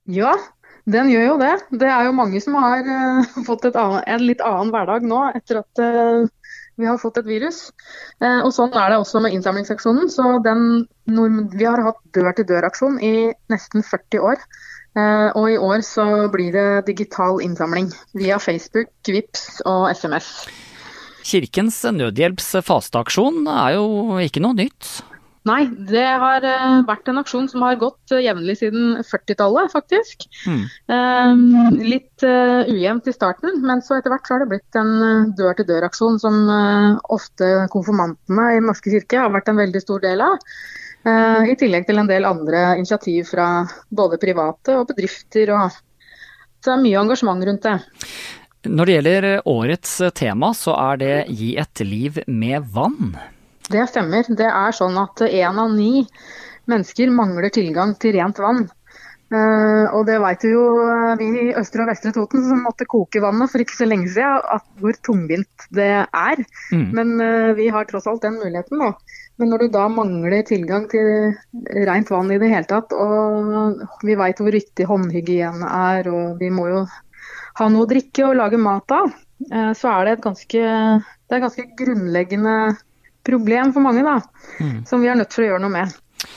Ja, den gjør jo det. Det er jo mange som har fått en litt annen hverdag nå etter at vi har fått et virus. Og sånn er det også med innsamlingsaksjonen. Så vi har hatt dør-til-dør-aksjon i nesten 40 år. Og i år så blir det digital innsamling via Facebook, Vipps og SMS. Kirkens Nødhjelps fasteaksjon er jo ikke noe nytt. Nei, det har vært en aksjon som har gått jevnlig siden 40-tallet, faktisk. Litt ujevnt i starten, men så etter hvert så har det blitt en dør-til-dør-aksjon som ofte konfirmantene i Den norske kirke har vært en veldig stor del av. I tillegg til en del andre initiativ fra både private og bedrifter. Så det er mye engasjement rundt det. Når det gjelder årets tema, så er det Gi et liv med vann. Det stemmer. Det er sånn at 1 av 9 mennesker mangler tilgang til rent vann. Og det vet jo vi i Østre og Vestre Toten som måtte koke vannet for ikke så lenge siden, hvor tungvint det er. Men vi har tross alt den muligheten nå. Men når du da mangler tilgang til rent vann i det hele tatt, og vi vet hvor viktig håndhygiene er, og vi må jo ha noe å drikke og lage mat av, så er det et ganske grunnleggende problem for mange da, som vi er nødt til å gjøre noe med.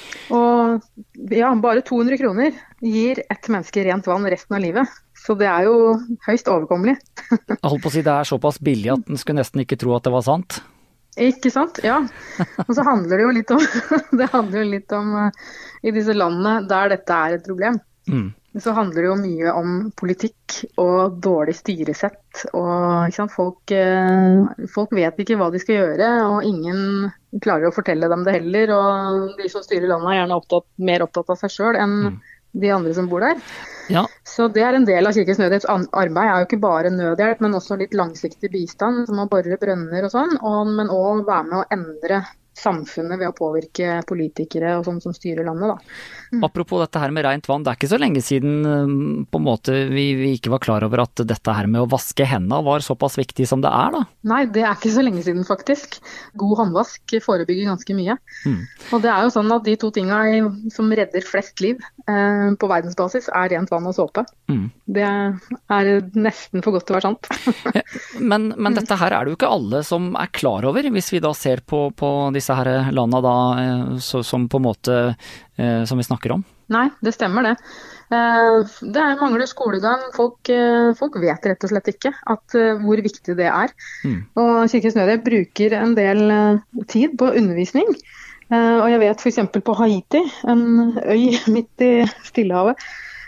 Og ja, bare 200 kroner gir et menneske rent vann resten av livet. Så det er jo høyst overkommelig. Jeg holdt på å si det er såpass billig at den skulle nesten ikke tro at det var sant. Ikke sant? Ja. Og så handler det jo litt om, det handler jo litt om i disse landene der dette er et problem. Så handler det jo mye om politikk og dårlig styresett. Og ikke sant, folk vet ikke hva de skal gjøre, og ingen klarer å fortelle dem det heller. Og de som styrer landet er gjerne mer opptatt av seg selv enn de andre som bor der. Ja. Så det er en del av Kirkens Nødhjelps arbeid, er jo ikke bare nødhjelp, men også litt langsiktig bistand, som å bore brønner og sånn, men også være med å endre samfunnet ved å påvirke politikere og sånn som styrer landet da. Apropos dette her med rent vann, det er ikke så lenge siden på en måte vi ikke var klar over at dette her med å vaske hendene var såpass viktig som det er da. Nei, det er ikke så lenge siden faktisk. God håndvask forebygger ganske mye. Og det er jo sånn at de 2 tingene som redder flest liv på verdensbasis er rent vann og såpe. Det er nesten for godt til å være sant. Men dette her er det jo ikke alle som er klar over, hvis vi da ser på disse her landa da, som på en måte som vi snakker om? Nei, det stemmer det. Det mangler skolegang. Folk vet rett og slett ikke hvor viktig det er. Og Kirkens Nødhjelp bruker en del tid på undervisning. Og jeg vet for eksempel på Haiti, en øy midt i Stillehavet,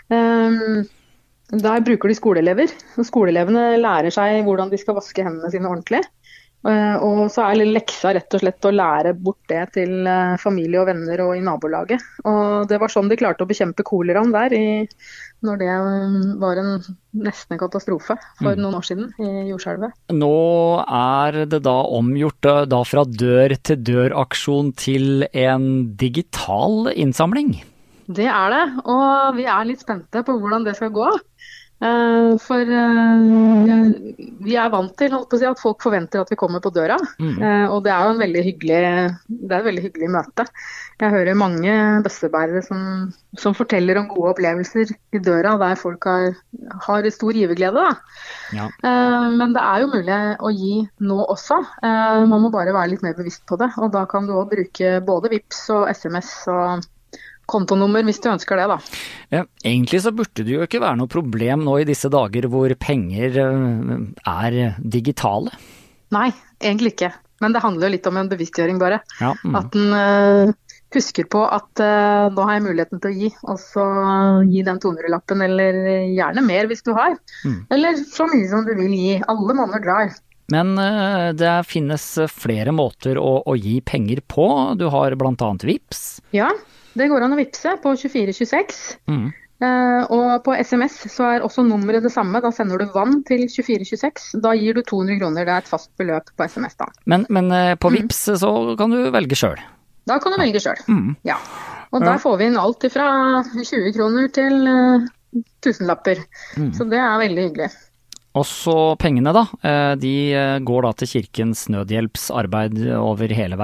der bruker de skoleelever. Og skoleelevene lærer seg hvordan de skal vaske hendene sine ordentlig. Og så er leksa rett og slett å lære bort det til familie og venner og i nabolaget. Og det var sånn de klarte å bekjempe koleraen der, når det var nesten en katastrofe for noen år siden i jordskjelvet. Nå er det da omgjort da fra dør-til-dør-aksjon til en digital innsamling. Det er det, og vi er litt spente på hvordan det skal gå. For vi er vant til at folk forventer at vi kommer på døra, og det er jo et veldig hyggelig møte. Jeg hører mange bøssebærere som forteller om gode opplevelser i døra, der folk har stor giverglede. Ja. Men det er jo mulig å gi nå også. Man må bare være litt mer bevisst på det, og da kan du også bruke både Vipps og SMS og kontonummer hvis du ønsker det da. Ja, egentlig så burde det jo ikke være noe problem nå i disse dager hvor penger er digitale. Nei, egentlig ikke. Men det handler jo litt om en bevisstgjøring bare. Ja. At den husker på at nå har jeg muligheten til å gi, og så gi den 200-lappen, eller gjerne mer hvis du har. Eller så mye som du vil gi. Alle monner drar. Men det finnes flere måter å gi penger på. Du har blant annet Vipps. Ja, det går an å vippse på 2426. Og på SMS så er også nummeret det samme. Da sender du vann til 2426. Da gir du 200 kroner. Det er et fast beløp på SMS da. Men på Vipps så kan du velge selv? Da kan du velge selv, ja. Og der får vi inn alt fra 20 kroner til 1000-lapper. Så det er veldig hyggelig. Og så pengene da, de går da til Kirkens Nødhjelps arbeid over hele verden?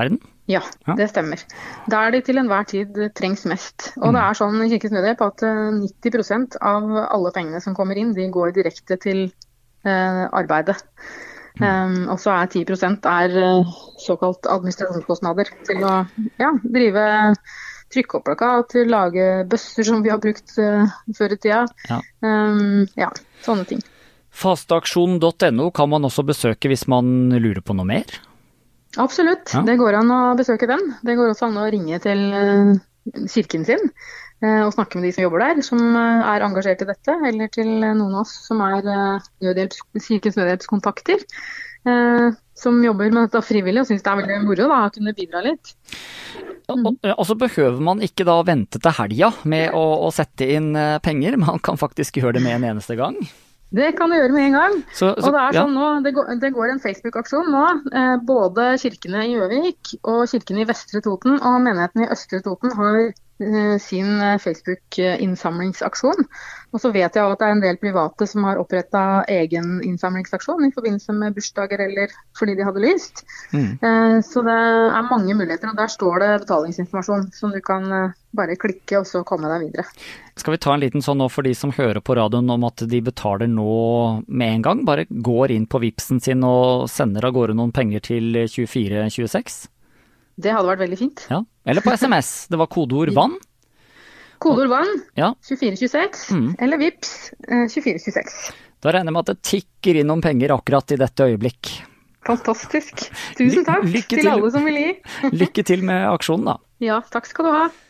Ja, det stemmer. Der de til enhver tid trengs mest. Og det er sånn i Kirkens Nødhjelp at 90% av alle pengene som kommer inn, de går direkte til arbeidet. Og så er 10% såkalt administrasjonskostnader til å drive trykkeoppplakat, til å lage bøsser som vi har brukt før i tida. Sånne ting. Fasteaksjon.no kan man også besøke hvis man lurer på noe mer? Absolutt, det går an å besøke den. Det går også an å ringe til kirken sin og snakke med de som jobber der, som er engasjert i dette, eller til noen av oss som er Kirkens Nødhjelpskontakter, som jobber med dette frivillig og synes det er veldig moro da, å kunne bidra litt. Og så behøver man ikke da vente til helga med å sette inn penger, man kan faktisk gjøre det med en eneste gang. Det kan du gjøre med en gang. Og det er sånn nå, det går en Facebook-aksjon nå. Både kirkene i Gjøvik og kirkene i Vestre Toten og menigheten i Østre Toten har sin Facebook-innsamlingsaksjon. Og så vet jeg at det er en del private som har opprettet egen innsamlingsaksjon i forbindelse med bursdager eller fordi de hadde lyst. Så det er mange muligheter, og der står det betalingsinformasjon som du kan bare klikke og så komme deg videre. Skal vi ta en liten sånn nå for de som hører på radioen om at de betaler nå med en gang? Bare går inn på Vipsen sin og sender av gårde noen penger til 2426? Det hadde vært veldig fint. Ja. Eller på SMS. Det var kodeord vann. Kodeord vann, 2426, eller Vips 2426. Da regner jeg med at det tikker inn noen penger akkurat i dette øyeblikk. Fantastisk. Tusen takk til alle som vil gi. Lykke til med aksjonen da. Ja, takk skal du ha.